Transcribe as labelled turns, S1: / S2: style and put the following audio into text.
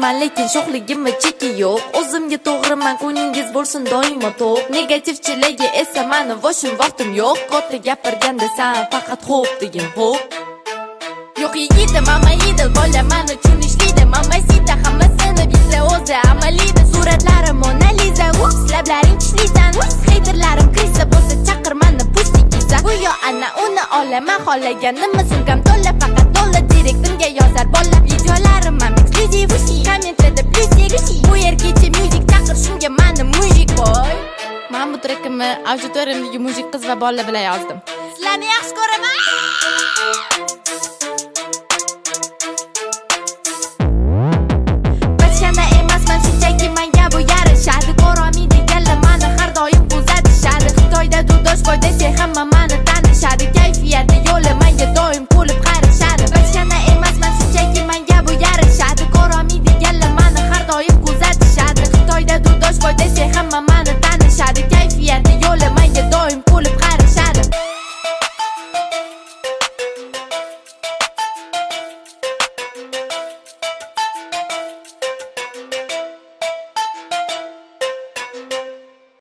S1: yaxshiman lekin sho'xligimga cheki yo'q. O'zimga to'g'riman, ko'nglingiz bo'lsin doimo to'q. Negativchilarga esa mani voshim vaqtim yo'q. Katta gapirganda san faqat xo'p degin xo'p. Yo'q yigitim, amma idil bola men uchun ishlaydi. Mamasita hammasini bilsa o'zi amaliydi. Suratlarim Mona Lisa, lablaring tishlaysan. Haterlarim krisa bo'lsa chaqir meni pustikisa. Go'yo ana uni olaman, xohlaganimni sumkam to'la, faqat to'la direktimga yozar bola. Videolarim ham eksklyuziv, kommentarda plyusik. Bu yergacha music chaqir, shunga meni mujik boy. Men bu trekimni auditoriyamdagi mujik qiz va bola bilan yozdim. Sizlarni yaxshi ko'raman. Hamma